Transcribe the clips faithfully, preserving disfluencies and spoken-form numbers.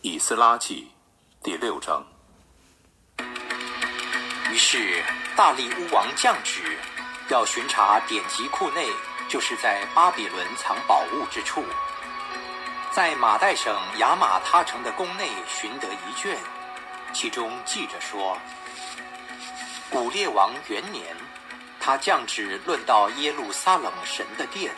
以斯拉记第六章。 于是大利乌王降旨，要巡查典籍库内，就是在巴比伦藏宝物之处，在马代省亚玛他城的宫内寻得一卷，其中记着说：古列王元年，他降旨论到耶路撒冷神的殿，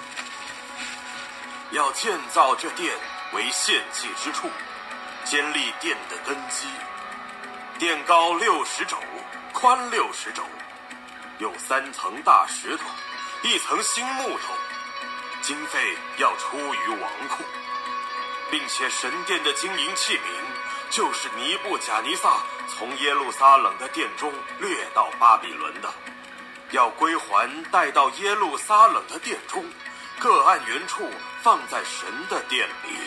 要建造这殿为献祭之处，坚立殿的根基。殿高六十肘，宽六十肘，有三层大石头，一层新木头。经费要出于王库，并且神殿的金银器皿，就是尼布甲尼撒从耶路撒冷的殿中掠到巴比伦的，要归还带到耶路撒冷的殿中，各按原处放在神的殿里。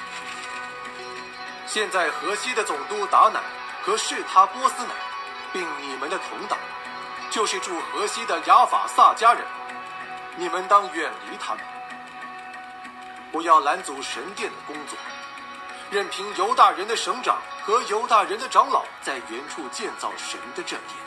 现在河西的总督达乃和士他波斯乃，并你们的同党，就是住河西的亚法萨迦人，你们当远离他们，不要拦阻神殿的工作，任凭犹大人的省长和犹大人的长老在原处建造神的这殿。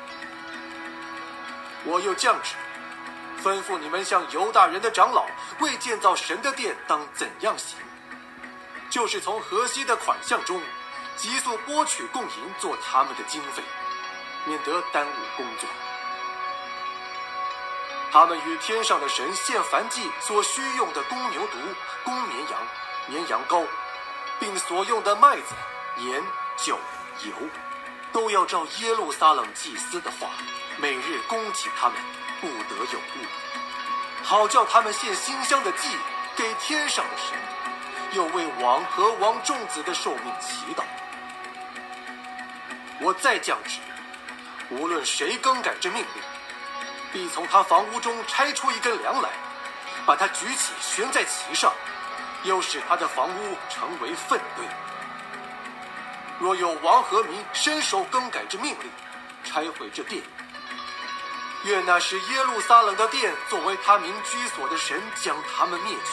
我又降旨，吩咐你们向犹大人的长老为建造神的殿当怎样行，就是从河西的款项中急速拨取供银做他们的经费，免得耽误工作。他们与天上的神献燔祭所需用的公牛犊、公绵羊、绵羊羔，并所用的麦子、盐、酒、油，都要照耶路撒冷祭司的话，每日供给他们，不得有误，好叫他们献馨香的祭给天上的神，又为王和王众子的寿命祈祷。我再降旨，无论谁更改这命令，必从他房屋中拆出一根梁来，把它举起悬在其上，又使他的房屋成为粪堆。若有王和民伸手更改这命令，拆毁这殿，愿那使耶路撒冷的殿作为他民居所的神将他们灭绝。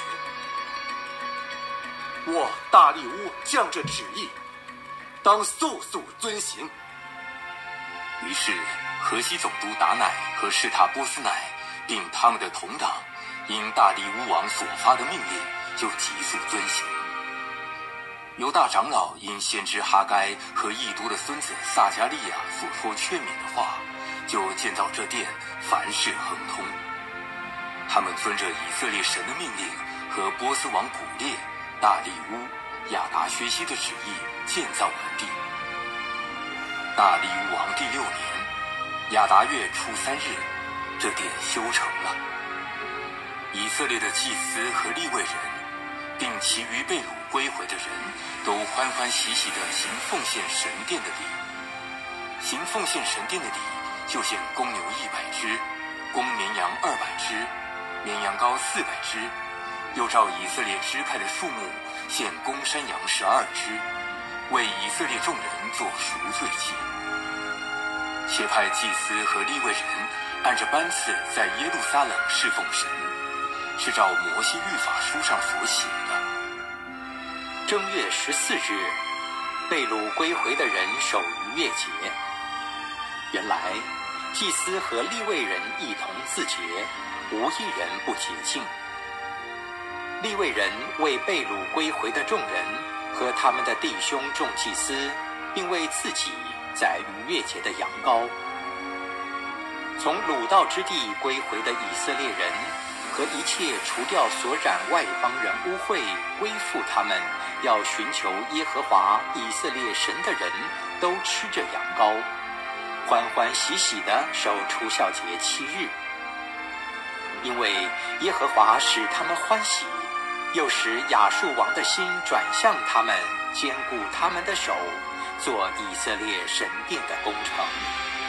我大利乌降这旨意，当速速遵行。 于是河西总督达乃和士他波斯乃并他们的同党，因大利乌王所发的命令，就急速遵行。犹大长老因先知哈该和义都的孙子撒迦利亚所说劝勉的话，就建造这殿，凡事亨通。他们遵着以色列神的命令和波斯王古列、大利乌、亚达薛西的旨意建造完毕。大利乌王第六年亚达月初三日，这殿修成了。以色列的祭司和利未人，并其余被掳归回的人，都欢欢喜喜地行奉献神殿的礼。行奉献神殿的礼，就献公牛一百只，公绵羊二百只，绵羊羔四百只，又照以色列支派的数目，献公山羊十二只，为以色列众人做赎罪祭。且派祭司和利未人按着班次在耶路撒冷侍奉神，是照摩西律法书上所写的。正月十四日，被掳归回的人守逾越节。原来祭司和利未人一同自洁，无一人不洁净。利未人为被掳归回的众人和他们的弟兄众祭司，并为自己在逾越节的羊羔。从掳到之地归回的以色列人和一切除掉所染外邦人污秽归附他们要寻求耶和华以色列神的人，都吃着羊羔，欢欢喜喜地守除酵节七日。因为耶和华使他们欢喜，又使亚述王的心转向他们，坚固他们的手，做以色列神殿的工程。